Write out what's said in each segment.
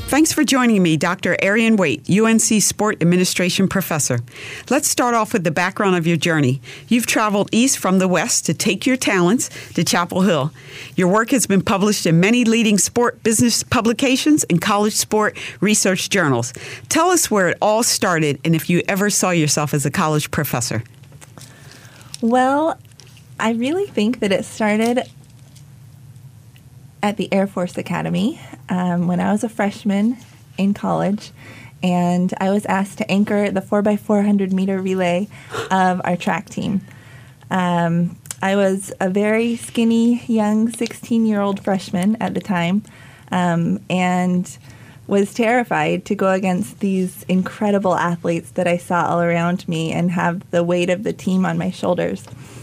Thanks for joining me, Dr. Arian Waite, UNC Sport Administration Professor. Let's start off with the background of your journey. You've traveled east from the west to take your talents to Chapel Hill. Your work has been published in many leading sport business publications and college sport research journals. Tell us where it all started and if you ever saw yourself as a college professor. Well, I really think that it started at the Air Force Academy when I was a freshman in college, and I was asked to anchor the 4x400 meter relay of our track team. I was a very skinny, young 16-year-old freshman at the time, and was terrified to go against these incredible athletes that I saw all around me and have the weight of the team on my shoulders.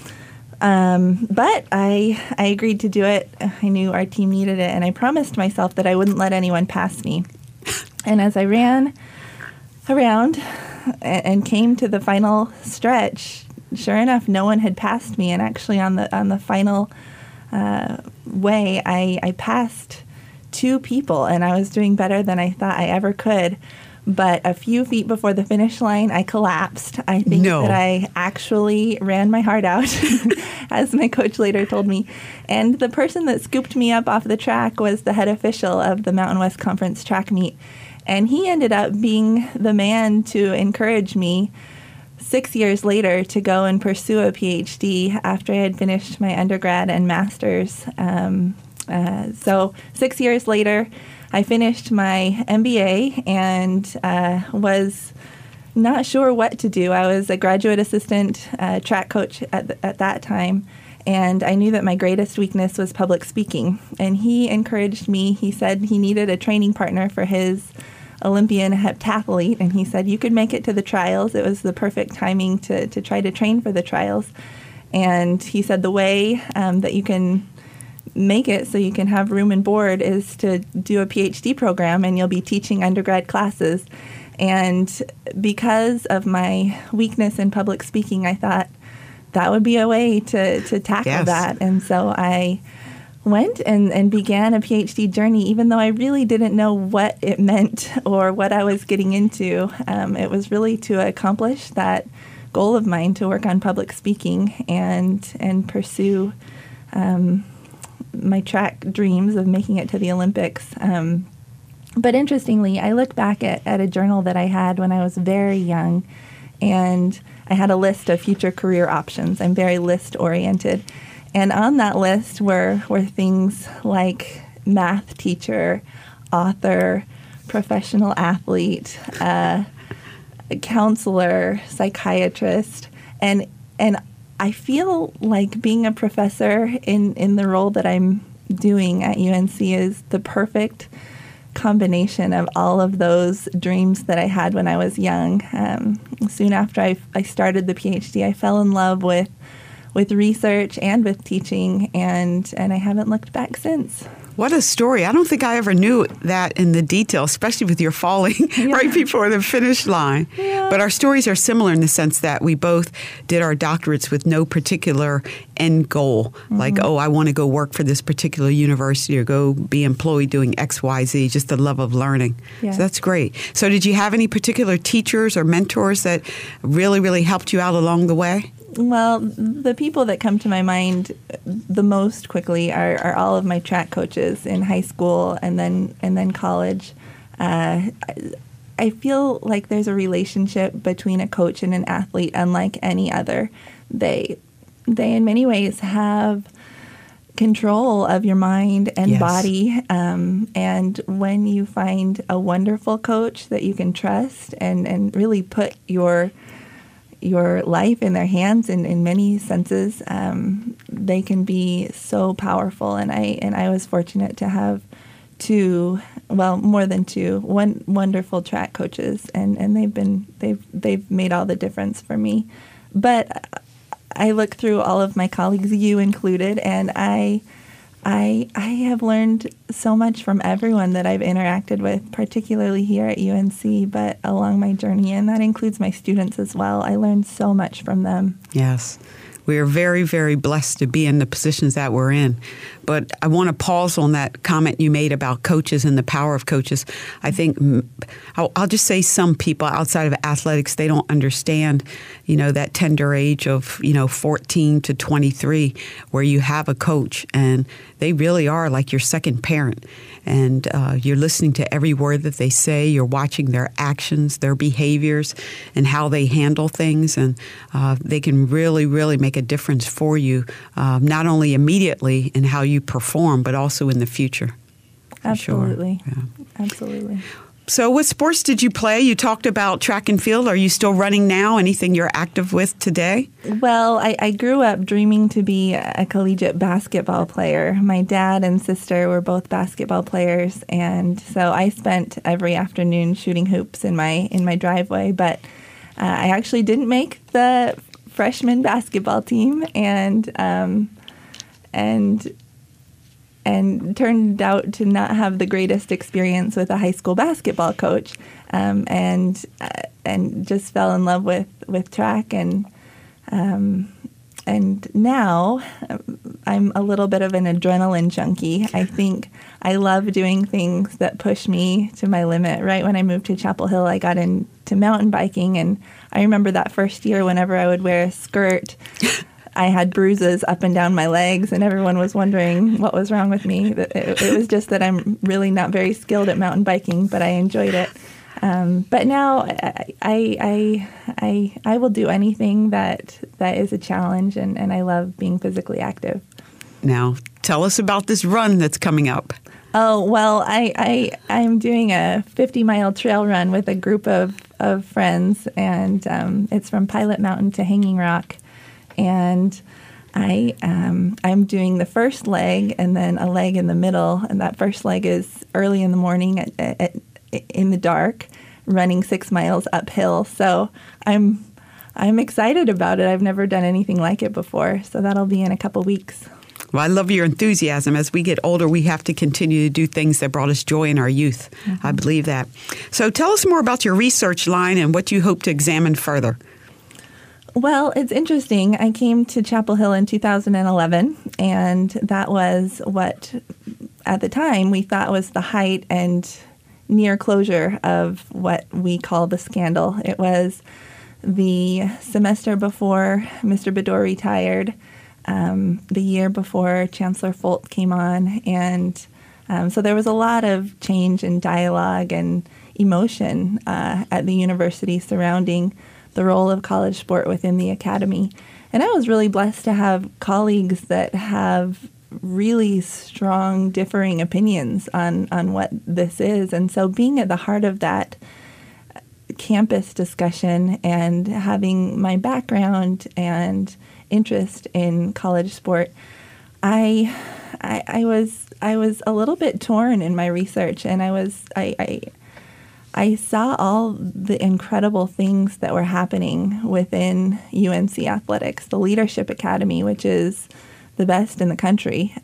But I agreed to do it. I knew our team needed it, and I promised myself that I wouldn't let anyone pass me. And as I ran around and came to the final stretch, sure enough, no one had passed me. And actually, on the final way, I passed two people, and I was doing better than I thought I ever could. But a few feet before the finish line, I collapsed. I think that I actually ran my heart out, as my coach later told me. And the person that scooped me up off the track was the head official of the Mountain West Conference track meet. And he ended up being the man to encourage me 6 years later to go and pursue a PhD after I had finished my undergrad and master's. So 6 years later, I finished my MBA and was not sure what to do. I was a graduate assistant track coach at that time, and I knew that my greatest weakness was public speaking. And he encouraged me. He said he needed a training partner for his Olympian heptathlete, and he said, you could make it to the trials. It was the perfect timing to try to train for the trials. And he said the way that you can make it so you can have room and board is to do a PhD program, and you'll be teaching undergrad classes. And because of my weakness in public speaking, I thought that would be a way to tackle that. And so I went and began a PhD journey, even though I really didn't know what it meant or what I was getting into. It was really to accomplish that goal of mine to work on public speaking and pursue my track dreams of making it to the Olympics. But interestingly, I look back at a journal that I had when I was very young, and I had a list of future career options. I'm very list-oriented. And on that list were things like math teacher, author, professional athlete, counselor, psychiatrist, and I feel like being a professor in the role that I'm doing at UNC is the perfect combination of all of those dreams that I had when I was young. Soon after I started the PhD, I fell in love with research and with teaching, and I haven't looked back since. What a story. I don't think I ever knew that in the detail, especially with your falling right before the finish line. Yeah. But our stories are similar in the sense that we both did our doctorates with no particular end goal, like, I want to go work for this particular university or go be employed doing X, Y, Z, just the love of learning. Yeah. So that's great. So did you have any particular teachers or mentors that really, really helped you out along the way? Well, the people that come to my mind the most quickly are all of my track coaches in high school and then college. I feel like there's a relationship between a coach and an athlete unlike any other. They in many ways have control of your mind and body. And when you find a wonderful coach that you can trust and really put your life in their hands in many senses, they can be so powerful. And I was fortunate to have more than two wonderful track coaches, and they've made all the difference for me. But I look through all of my colleagues, you included, and I have learned so much from everyone that I've interacted with, particularly here at UNC, but along my journey, and that includes my students as well. I learned so much from them. Yes. We are very, very blessed to be in the positions that we're in. But I want to pause on that comment you made about coaches and the power of coaches. I think I'll just say some people outside of athletics, they don't understand, that tender age of, 14 to 23, where you have a coach and they really are like your second parent. And you're listening to every word that they say. You're watching their actions, their behaviors, and how they handle things. And they can really, really make a difference for you, not only immediately in how you perform, but also in the future. Absolutely. Sure. Yeah. Absolutely. So what sports did you play? You talked about track and field. Are you still running now? Anything you're active with today? Well, I grew up dreaming to be a collegiate basketball player. My dad and sister were both basketball players, and so I spent every afternoon shooting hoops in my driveway. But I actually didn't make the freshman basketball team, and turned out to not have the greatest experience with a high school basketball coach, and just fell in love with track, and now I'm a little bit of an adrenaline junkie. I think I love doing things that push me to my limit. Right when I moved to Chapel Hill, I got into mountain biking, and I remember that first year whenever I would wear a skirt, I had bruises up and down my legs, and everyone was wondering what was wrong with me. It was just that I'm really not very skilled at mountain biking, but I enjoyed it. But now I will do anything that is a challenge, and I love being physically active. Now, tell us about this run that's coming up. Oh, well, I'm doing a 50-mile trail run with a group of friends, and it's from Pilot Mountain to Hanging Rock. And I'm doing the first leg and then a leg in the middle. And that first leg is early in the morning in the dark, running 6 miles uphill. So I'm excited about it. I've never done anything like it before. So that'll be in a couple weeks. Well, I love your enthusiasm. As we get older, we have to continue to do things that brought us joy in our youth. Mm-hmm. I believe that. So tell us more about your research line and what you hope to examine further. Well, it's interesting. I came to Chapel Hill in 2011, and that was what, at the time, we thought was the height and near closure of what we call the scandal. It was the semester before Mr. Bedore retired, the year before Chancellor Folt came on, and so there was a lot of change in dialogue and emotion at the university surrounding the role of college sport within the academy. And I was really blessed to have colleagues that have really strong differing opinions on what this is. And so being at the heart of that campus discussion and having my background and interest in college sport, I was a little bit torn in my research, and I saw all the incredible things that were happening within UNC Athletics, the Leadership Academy, which is the best in the country.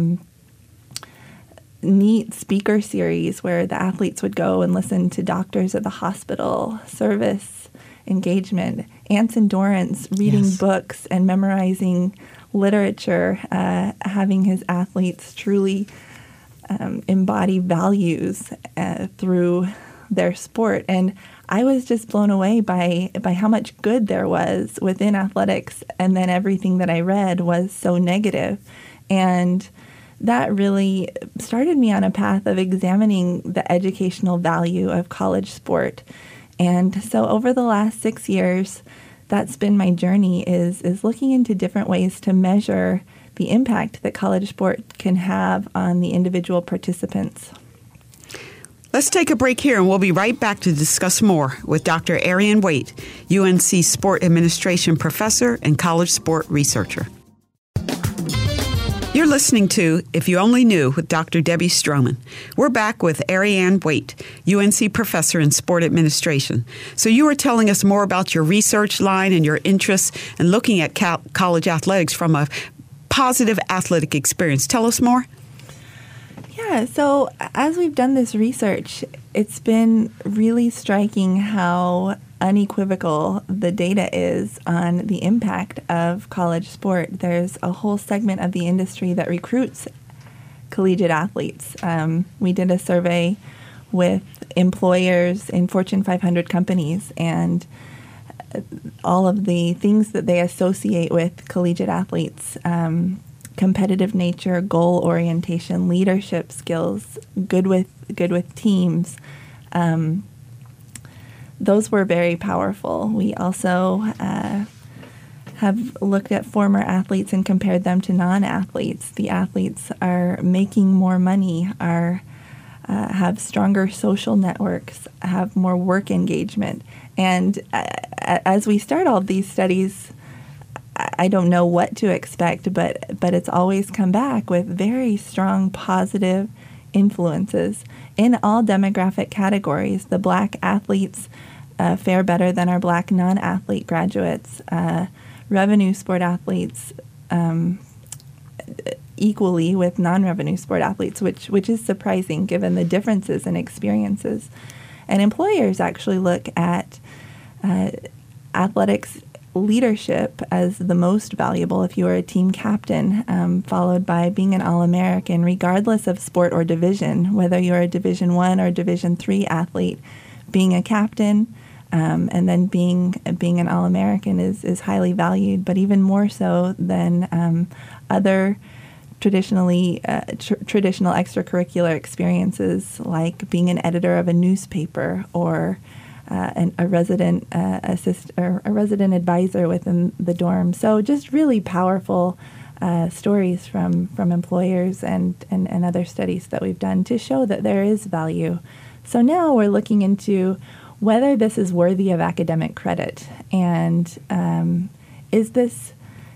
Neat speaker series where the athletes would go and listen to doctors at the hospital, service engagement, Anson Dorrance reading books and memorizing literature, having his athletes truly embody values through their sport. And I was just blown away by how much good there was within athletics, and then everything that I read was so negative. And that really started me on a path of examining the educational value of college sport. And so over the last 6 years, that's been my journey, is looking into different ways to measure the impact that college sport can have on the individual participants. Let's take a break here, and we'll be right back to discuss more with Dr. Ariane Waite, UNC Sport Administration Professor and College Sport Researcher. You're listening to If You Only Knew with Dr. Debbie Stroman. We're back with Ariane Waite, UNC Professor in Sport Administration. So you were telling us more about your research line and your interests in looking at college athletics from a positive athletic experience. Tell us more. Yeah, so as we've done this research, it's been really striking how unequivocal the data is on the impact of college sport. There's a whole segment of the industry that recruits collegiate athletes. We did a survey with employers in Fortune 500 companies, and all of the things that they associate with collegiate athletes, competitive nature, goal orientation, leadership skills, good with teams, those were very powerful. We also have looked at former athletes and compared them to non-athletes. The athletes are making more money, have stronger social networks, have more work engagement. And as we start all these studies, I don't know what to expect, but it's always come back with very strong positive influences in all demographic categories. The Black athletes fare better than our Black non-athlete graduates. Revenue sport athletes equally with non-revenue sport athletes, which is surprising given the differences in experiences. And employers actually look at athletics leadership as the most valuable if you are a team captain, followed by being an All-American, regardless of sport or division, whether you're a Division I or Division III athlete. Being a captain and then being an All-American is highly valued, but even more so than other traditional extracurricular experiences like being an editor of a newspaper or a resident a resident advisor within the dorm. So just really powerful stories from employers and other studies that we've done to show that there is value. So now we're looking into whether this is worthy of academic credit, and is this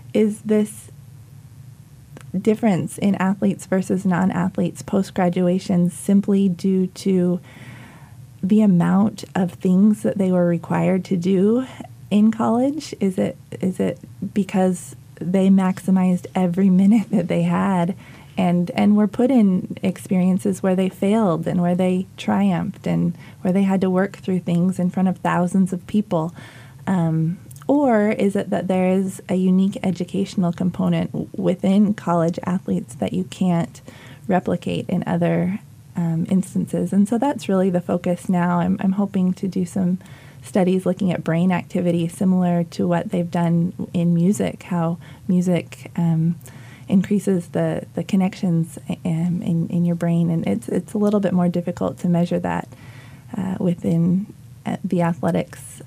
difference in athletes versus non-athletes post-graduation simply due to the amount of things that they were required to do in college? Is it because they maximized every minute that they had and were put in experiences where they failed and where they triumphed and where they had to work through things in front of thousands of people? Or is it that there is a unique educational component within college athletes that you can't replicate in other instances? And so that's really the focus now. I'm hoping to do some studies looking at brain activity similar to what they've done in music, how music increases the connections in your brain. And it's a little bit more difficult to measure that within the athletics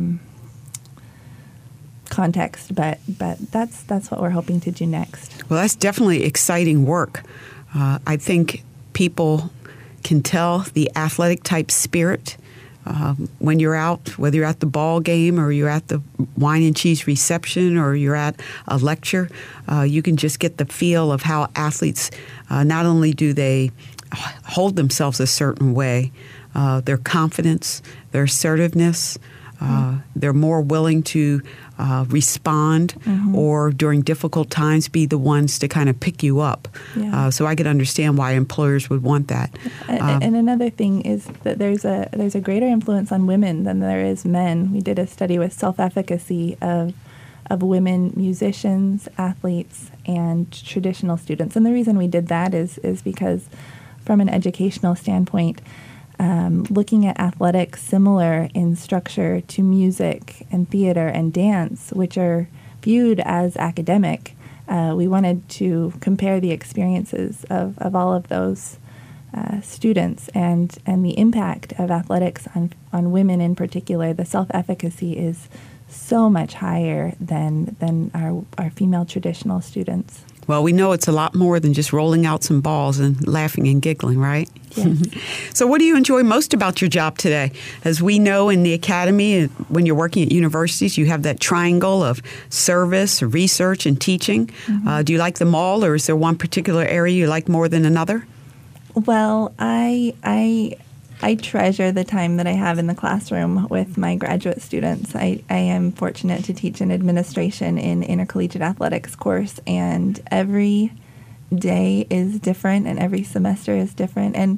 context, but that's what we're hoping to do next. Well, that's definitely exciting work. I think people can tell the athletic type spirit when you're out, whether you're at the ball game or you're at the wine and cheese reception or you're at a lecture. You can just get the feel of how athletes, not only do they hold themselves a certain way, their confidence, their assertiveness, they're more willing to respond or during difficult times be the ones to kind of pick you up. Yeah. So I could understand why employers would want that. And another thing is that there's a greater influence on women than there is men. We did a study with self-efficacy of women musicians, athletes, and traditional students. And the reason we did that is because from an educational standpoint, looking at athletics similar in structure to music and theater and dance, which are viewed as academic, we wanted to compare the experiences of all of those students and the impact of athletics on women in particular. The self-efficacy is so much higher than our female traditional students. Well, we know it's a lot more than just rolling out some balls and laughing and giggling, right? Yes. So what do you enjoy most about your job today? As we know in the academy, when you're working at universities, you have that triangle of service, research, and teaching. Do you like them all, or is there one particular area you like more than another? Well, I treasure the time that I have in the classroom with my graduate students. I am fortunate to teach an administration in intercollegiate athletics course, and every day is different and every semester is different. And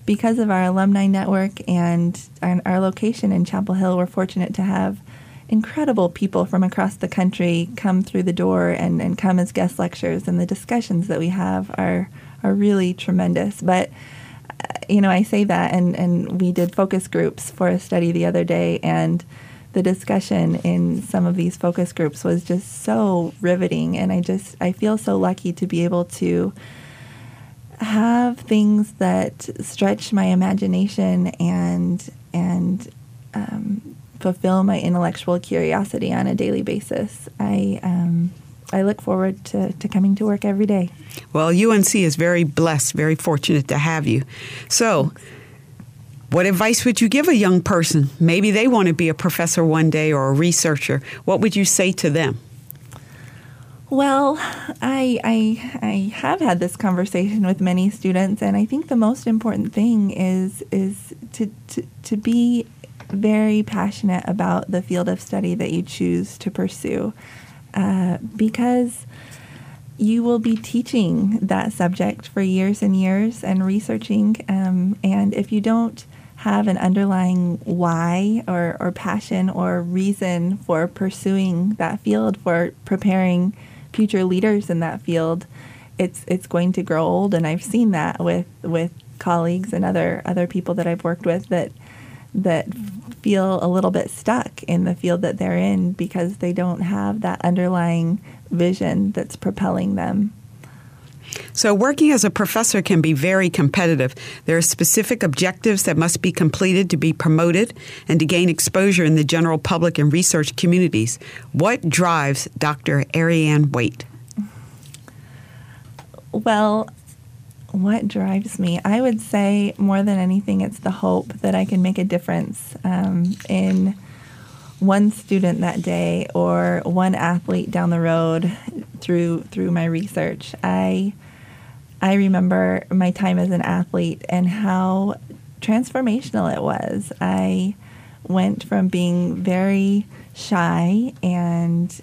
because of our alumni network and our location in Chapel Hill, we're fortunate to have incredible people from across the country come through the door and come as guest lecturers, and the discussions that we have are really tremendous. But I say that, and we did focus groups for a study the other day, and the discussion in some of these focus groups was just so riveting, and I feel so lucky to be able to have things that stretch my imagination and fulfill my intellectual curiosity on a daily basis. I look forward to coming to work every day. Well, UNC is very blessed, very fortunate to have you. So, what advice would you give a young person? Maybe they want to be a professor one day or a researcher. What would you say to them? Well, I have had this conversation with many students, and I think the most important thing is to be very passionate about the field of study that you choose to pursue, because you will be teaching that subject for years and years and researching, and if you don't have an underlying why or passion or reason for pursuing that field, for preparing future leaders in that field, it's going to grow old. And I've seen that with colleagues and other people that I've worked with that feel a little bit stuck in the field that they're in because they don't have that underlying vision that's propelling them. So working as a professor can be very competitive. There are specific objectives that must be completed to be promoted and to gain exposure in the general public and research communities. What drives Dr. Ariane Waite? Well, what drives me? I would say more than anything, it's the hope that I can make a difference in one student that day or one athlete down the road through my research. I remember my time as an athlete and how transformational it was. I went from being very shy and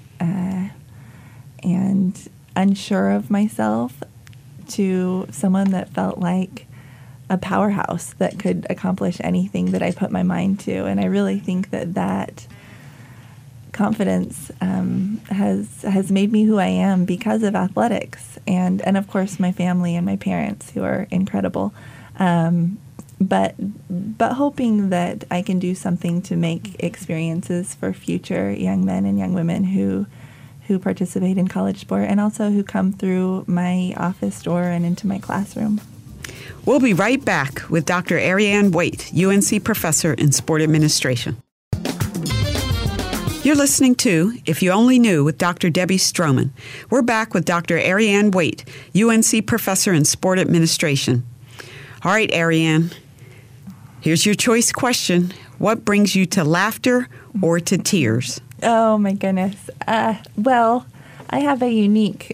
unsure of myself to someone that felt like a powerhouse that could accomplish anything that I put my mind to. And I really think that confidence has made me who I am because of athletics, and of course my family and my parents, who are incredible. But hoping that I can do something to make experiences for future young men and young women who participate in college sport, and also who come through my office door and into my classroom. We'll be right back with Dr. Ariane Waite, UNC professor in sport administration. You're listening to If You Only Knew with Dr. Debbie Stroman. We're back with Dr. Ariane Waite, UNC professor in sport administration. All right, Ariane, here's your choice question. What brings you to laughter or to tears? Oh, my goodness. Well, I have a unique,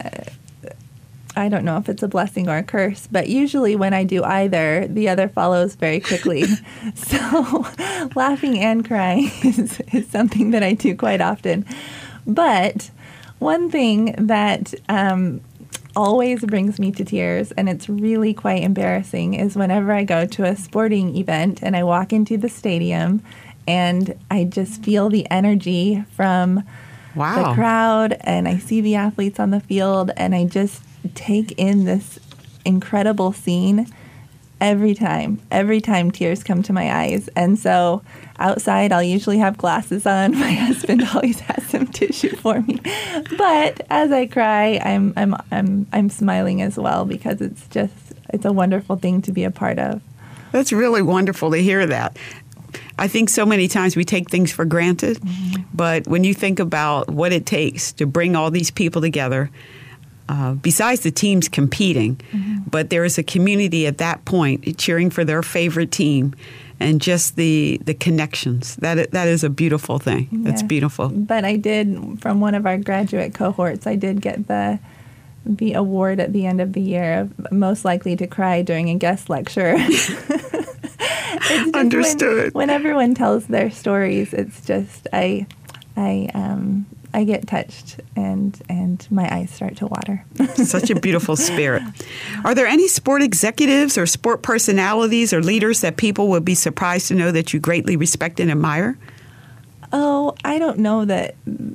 I don't know if it's a blessing or a curse, but usually when I do either, the other follows very quickly. So laughing and crying is something that I do quite often. But one thing that always brings me to tears, and it's really quite embarrassing, is whenever I go to a sporting event and I walk into the stadium and I just feel the energy from the crowd, and I see the athletes on the field, and I just take in this incredible scene. Every time tears come to my eyes. And so outside, I'll usually have glasses on. My husband always has some tissue for me. But as I cry, I'm smiling as well, because it's a wonderful thing to be a part of. That's really wonderful to hear that. I think so many times we take things for granted, but when you think about what it takes to bring all these people together, besides the teams competing, but there is a community at that point cheering for their favorite team, and just the connections. That is a beautiful thing. Yeah. That's beautiful. But I did, from one of our graduate cohorts, I did get the award at the end of the year of most likely to cry during a guest lecture. Understood. When everyone tells their stories, it's just I I get touched and my eyes start to water. Such a beautiful spirit. Are there any sport executives or sport personalities or leaders that people would be surprised to know that you greatly respect and admire? Oh, I don't know that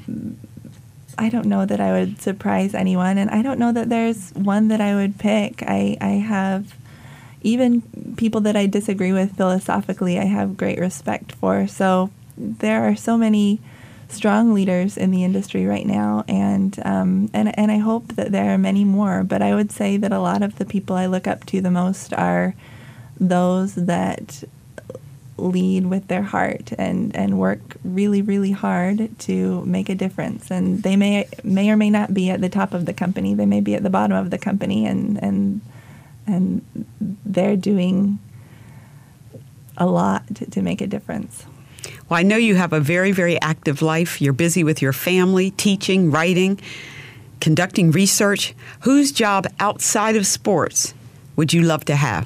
I would surprise anyone, and I don't know that there's one that I would pick. I have, even people that I disagree with philosophically, I have great respect for. So there are so many strong leaders in the industry right now, and I hope that there are many more. But I would say that a lot of the people I look up to the most are those that lead with their heart and work really, really hard to make a difference. And they may or may not be at the top of the company. They may be at the bottom of the company, and they're doing a lot to make a difference. Well, I know you have a very, very active life. You're busy with your family, teaching, writing, conducting research. Whose job outside of sports would you love to have?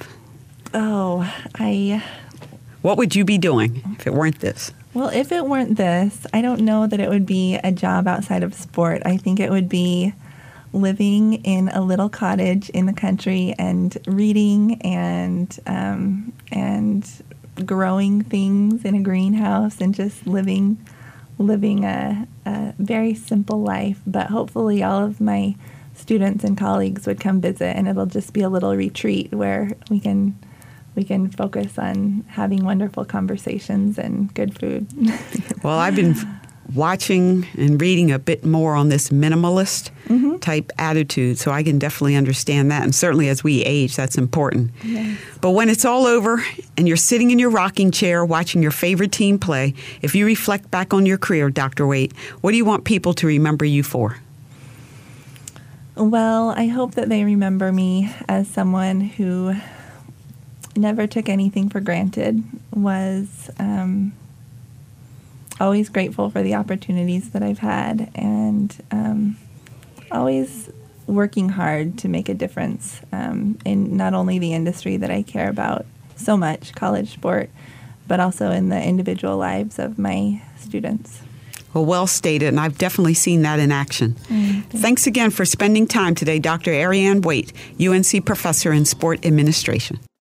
What would you be doing if it weren't this? Well, if it weren't this, I don't know that it would be a job outside of sport. I think it would be living in a little cottage in the country and reading and growing things in a greenhouse and just living a very simple life. But hopefully all of my students and colleagues would come visit, and it'll just be a little retreat where we can focus on having wonderful conversations and good food. Well, I've been watching and reading a bit more on this minimalist type attitude, so I can definitely understand that. And certainly as we age, that's important. Yes. But when it's all over and you're sitting in your rocking chair watching your favorite team play, if you reflect back on your career, Dr. Waite, what do you want people to remember you for? Well, I hope that they remember me as someone who never took anything for granted, was always grateful for the opportunities that I've had, and always working hard to make a difference in not only the industry that I care about so much, college sport, but also in the individual lives of my students. Well stated, and I've definitely seen that in action. Thanks again for spending time today, Dr. Ariane Waite, UNC professor in sport administration.